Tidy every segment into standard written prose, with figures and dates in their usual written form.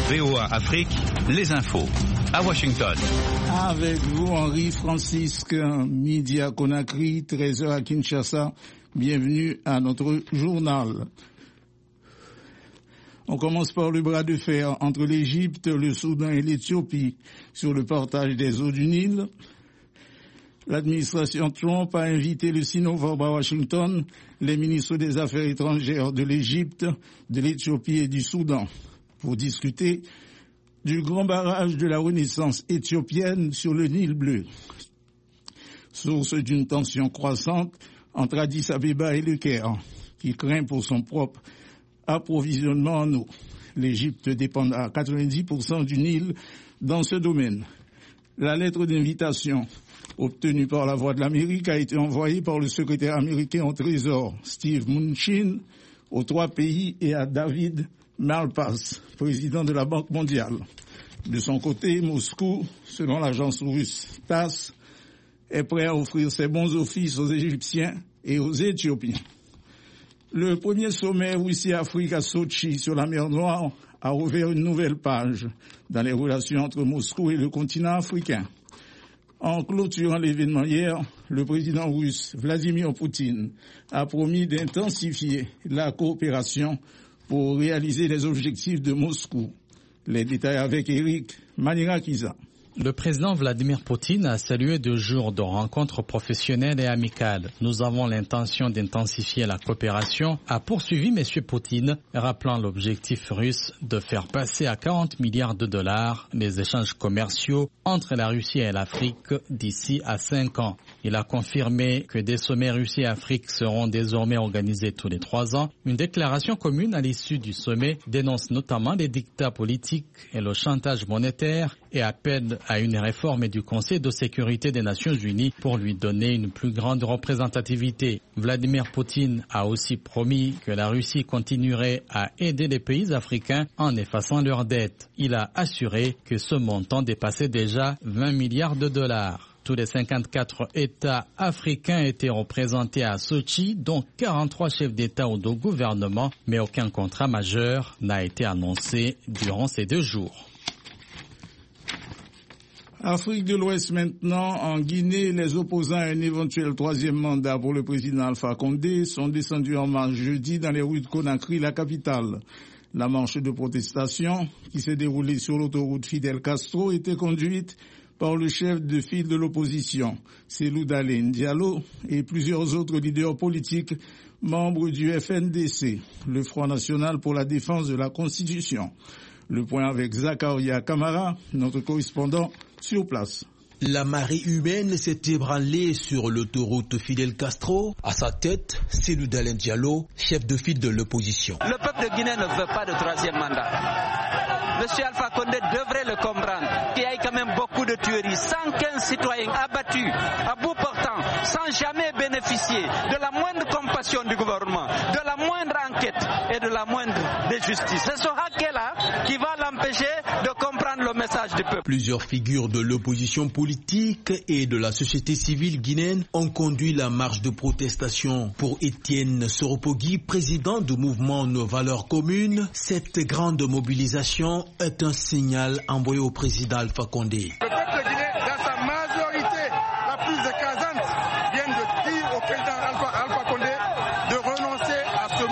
VOA Afrique, les infos. À Washington. Avec vous, Henri Francisque, midi à Conakry, 13h à Kinshasa. Bienvenue à notre journal. On commence par le bras de fer entre l'Égypte, le Soudan et l'Éthiopie sur le partage des eaux du Nil. L'administration Trump a invité le 6 novembre à Washington les ministres des Affaires étrangères de l'Égypte, de l'Éthiopie et du Soudan pour discuter du grand barrage de la Renaissance éthiopienne sur le Nil bleu, source d'une tension croissante entre Addis Abeba et le Caire, qui craint pour son propre approvisionnement en eau. L'Égypte dépend à 90% du Nil dans ce domaine. La lettre d'invitation obtenue par la voix de l'Amérique a été envoyée par le secrétaire américain au Trésor, Steve Mnuchin, aux 3 pays et à David Malpass, président de la Banque mondiale. De son côté, Moscou, selon l'agence russe TASS, est prêt à offrir ses bons offices aux Égyptiens et aux Éthiopiens. Le premier sommet Russie-Afrique à Sochi sur la mer Noire a ouvert une nouvelle page dans les relations entre Moscou et le continent africain. En clôturant l'événement hier, le président russe Vladimir Poutine a promis d'intensifier la coopération pour réaliser les objectifs de Moscou. Les détails avec Eric Manirakiza. Le président Vladimir Poutine a salué 2 jours de rencontres professionnelles et amicales. Nous avons l'intention d'intensifier la coopération, a poursuivi M. Poutine, rappelant l'objectif russe de faire passer à 40 milliards de dollars les échanges commerciaux entre la Russie et l'Afrique d'ici à 5 ans. Il a confirmé que des sommets Russie et Afrique seront désormais organisés tous les 3 ans. Une déclaration commune à l'issue du sommet dénonce notamment les dictats politiques et le chantage monétaire et appelle à une réforme du Conseil de sécurité des Nations Unies pour lui donner une plus grande représentativité. Vladimir Poutine a aussi promis que la Russie continuerait à aider les pays africains en effaçant leurs dettes. Il a assuré que ce montant dépassait déjà 20 milliards de dollars. Tous les 54 États africains étaient représentés à Sochi, dont 43 chefs d'État ou de gouvernement, mais aucun contrat majeur n'a été annoncé durant ces 2 jours. Afrique de l'Ouest maintenant, en Guinée, les opposants à un éventuel 3e mandat pour le président Alpha Condé sont descendus en marche jeudi dans les rues de Conakry, la capitale. La marche de protestation, qui s'est déroulée sur l'autoroute Fidel Castro, était conduite par le chef de file de l'opposition, Cellou Dalein Diallo, et plusieurs autres leaders politiques membres du FNDC, le Front National pour la défense de la Constitution. Le point avec Zakaria Kamara, notre correspondant sur place. La marée humaine s'est ébranlée sur l'autoroute Fidel Castro. À sa tête, Cellou Dalein Diallo, chef de file de l'opposition. Le peuple de Guinée ne veut pas de 3e mandat. Monsieur Alpha Condé devrait le comprendre. Il y a quand même beaucoup de tueries. 115 citoyens abattus, à bout portant, sans jamais bénéficier de la moindre compassion du gouvernement, de la moindre enquête et de la moindre de justice. C'est ce hacker-là qui va l'empêcher de comprendre le message du peuple. Plusieurs figures de l'opposition politique et de la société civile guinéenne ont conduit la marche de protestation. Pour Étienne Soropogui, président du mouvement Nos Valeurs Communes, cette grande mobilisation est un signal envoyé au président Alpha Condé. Le peuple guinéen, dans sa majorité la plus écrasante, vient de dire au président Alpha Condé de renoncer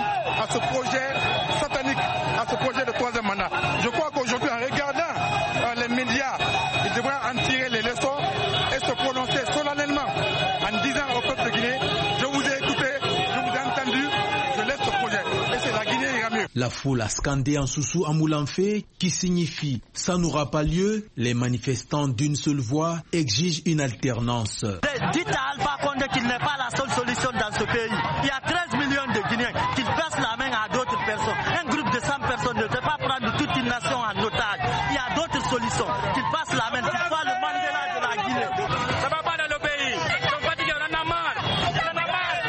à ce projet satanique, à ce projet de 3e mandat. Je crois qu'aujourd'hui, en regardant les médias, il devrait en tirer les leçons et se prononcer solennellement en disant au peuple guinéen, je vous ai écouté, je vous ai entendu, je laisse ce projet. Et c'est la Guinée ira mieux. La foule a scandé en Soussou Amoulanfé, qui signifie « ça n'aura pas lieu ». Les manifestants d'une seule voix exigent une alternance. Dites à Alpha Condé qu'il n'est pas la seule solution dans ce pays. Il y a 13 millions de Guinéens qui passent la main à d'autres personnes. Un groupe de 100 personnes ne peut pas prendre toute une nation en otage. Il y a d'autres solutions. Qu'ils passent la main, qu'ils soient le Mandela de la Guinée. Ça va pas dans le pays. Ils sont fatigués, on en a marre. On en a marre.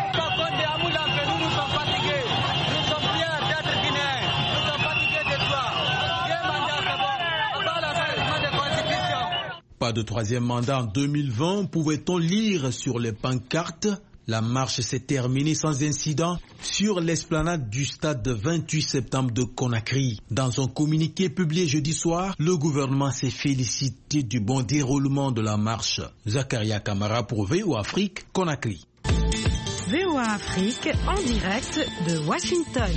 Nous sommes fatigués. Nous sommes fiers d'être Guinéens. Nous sommes fatigués de toi. Viens manger, c'est bon. On va la changement de constitution. Pas de 3e mandat en 2020, pouvait-on lire sur les pancartes. La marche s'est terminée sans incident sur l'esplanade du stade 28 septembre de Conakry. Dans un communiqué publié jeudi soir, le gouvernement s'est félicité du bon déroulement de la marche. Zakaria Kamara pour VOA Afrique, Conakry. VOA Afrique en direct de Washington.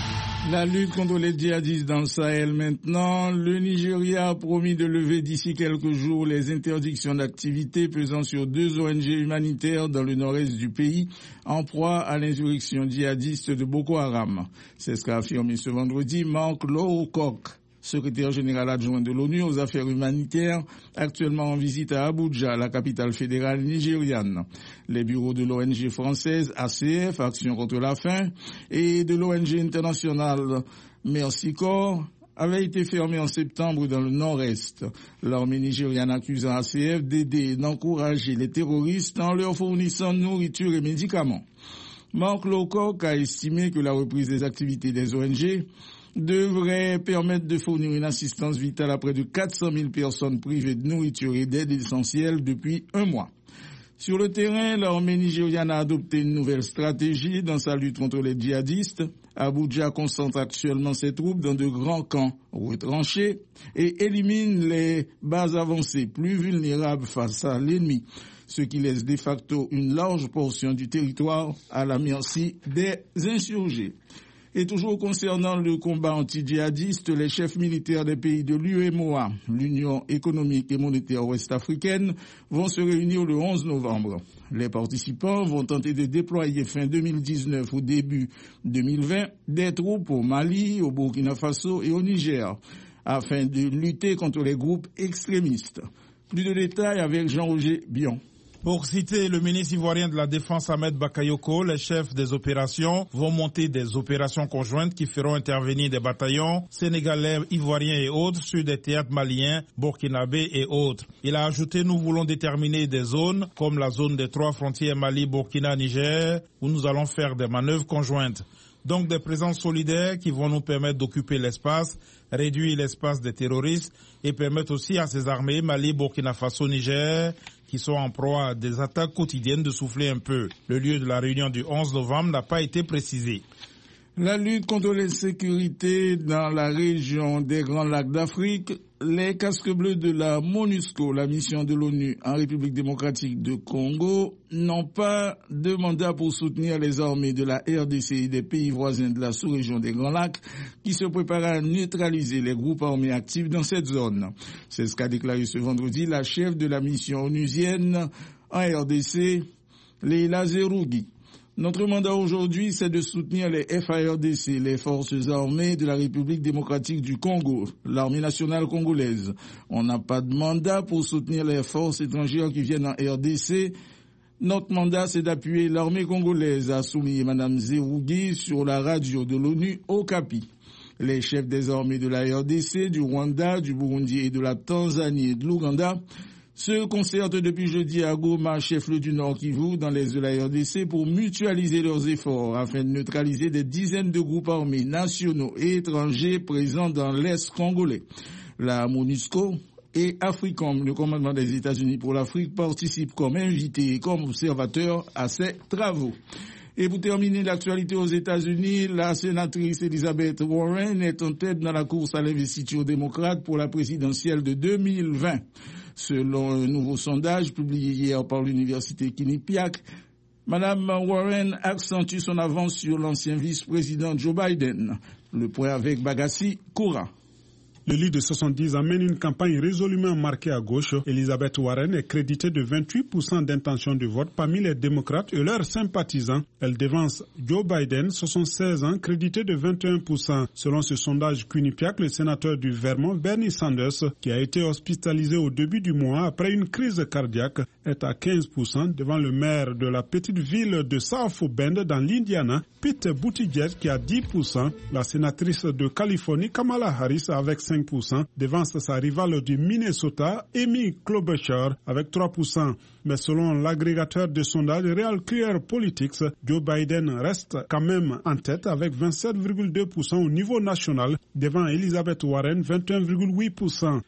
La lutte contre les djihadistes dans le Sahel maintenant. Le Nigeria a promis de lever d'ici quelques jours les interdictions d'activité pesant sur 2 ONG humanitaires dans le nord-est du pays en proie à l'insurrection djihadiste de Boko Haram. C'est ce qu'a affirmé ce vendredi Mark Lowcock, secrétaire général adjoint de l'ONU aux affaires humanitaires, actuellement en visite à Abuja, la capitale fédérale nigériane. Les bureaux de l'ONG française ACF, Action contre la faim, et de l'ONG internationale Mercy Corps avaient été fermés en septembre dans le nord-est. L'armée nigériane accusant ACF d'aider et d'encourager les terroristes en leur fournissant nourriture et médicaments. Mark Lowcock a estimé que la reprise des activités des ONG devrait permettre de fournir une assistance vitale à près de 400 000 personnes privées de nourriture et d'aide essentielle depuis 1 mois. Sur le terrain, l'armée nigériane a adopté une nouvelle stratégie dans sa lutte contre les djihadistes. Abuja concentre actuellement ses troupes dans de grands camps retranchés et élimine les bases avancées plus vulnérables face à l'ennemi, ce qui laisse de facto une large portion du territoire à la merci des insurgés. Et toujours concernant le combat anti-djihadiste, les chefs militaires des pays de l'UEMOA, l'Union économique et monétaire ouest-africaine, vont se réunir le 11 novembre. Les participants vont tenter de déployer fin 2019 ou début 2020 des troupes au Mali, au Burkina Faso et au Niger, afin de lutter contre les groupes extrémistes. Plus de détails avec Jean-Roger Bion. Pour citer le ministre ivoirien de la Défense Ahmed Bakayoko, les chefs des opérations vont monter des opérations conjointes qui feront intervenir des bataillons sénégalais, ivoiriens et autres sur des théâtres maliens, burkinabés et autres. Il a ajouté: nous voulons déterminer des zones comme la zone des 3 frontières Mali, Burkina, Niger, où nous allons faire des manœuvres conjointes. Donc des présences solidaires qui vont nous permettre d'occuper l'espace, réduire l'espace des terroristes et permettre aussi à ces armées Mali, Burkina Faso, Niger, qui sont en proie à des attaques quotidiennes, de souffler un peu. Le lieu de la réunion du 11 novembre n'a pas été précisé. La lutte contre l'insécurité dans la région des Grands Lacs d'Afrique, les casques bleus de la MONUSCO, la mission de l'ONU en République démocratique de Congo, n'ont pas de mandat pour soutenir les armées de la RDC et des pays voisins de la sous-région des Grands Lacs qui se préparent à neutraliser les groupes armés actifs dans cette zone. C'est ce qu'a déclaré ce vendredi la chef de la mission onusienne en RDC, Leila Zerougui. Notre mandat aujourd'hui, c'est de soutenir les FARDC, les forces armées de la République démocratique du Congo, l'armée nationale congolaise. On n'a pas de mandat pour soutenir les forces étrangères qui viennent en RDC. Notre mandat, c'est d'appuyer l'armée congolaise, a souligné Mme Zerougui sur la radio de l'ONU au Okapi. Les chefs des armées de la RDC, du Rwanda, du Burundi et de la Tanzanie et de l'Ouganda se concertent depuis jeudi à Goma, chef-lieu du Nord Kivu, dans l'est de la RDC, pour mutualiser leurs efforts afin de neutraliser des dizaines de groupes armés nationaux et étrangers présents dans l'est congolais. La MONUSCO et AFRICOM, le commandement des États-Unis pour l'Afrique, participent comme invités et comme observateurs à ces travaux. Et pour terminer l'actualité aux États-Unis, la sénatrice Elizabeth Warren est en tête dans la course à l'investiture démocrate pour la présidentielle de 2020. Selon un nouveau sondage publié hier par l'université Quinnipiac, Mme Warren accentue son avance sur l'ancien vice-président Joe Biden. Le point avec Bagassi Koura. Le leader de 70 amène une campagne résolument marquée à gauche. Elizabeth Warren est créditée de 28% d'intention de vote parmi les démocrates et leurs sympathisants. Elle devance Joe Biden, 76 ans, crédité de 21%. Selon ce sondage Quinnipiac, le sénateur du Vermont, Bernie Sanders, qui a été hospitalisé au début du mois après une crise cardiaque, est à 15% devant le maire de la petite ville de South Bend dans l'Indiana, Pete Buttigieg, qui a 10%. La sénatrice de Californie, Kamala Harris, avec 5%, devance sa rivale du Minnesota, Amy Klobuchar, avec 3%. Mais selon l'agrégateur de sondage Real Clear Politics, Joe Biden reste quand même en tête avec 27,2% au niveau national, devant Elizabeth Warren, 21,8%.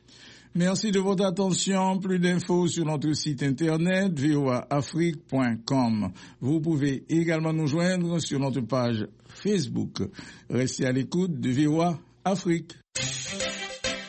Merci de votre attention. Plus d'infos sur notre site internet voaafrique.com. Vous pouvez également nous joindre sur notre page Facebook. Restez à l'écoute de VOA Afrique.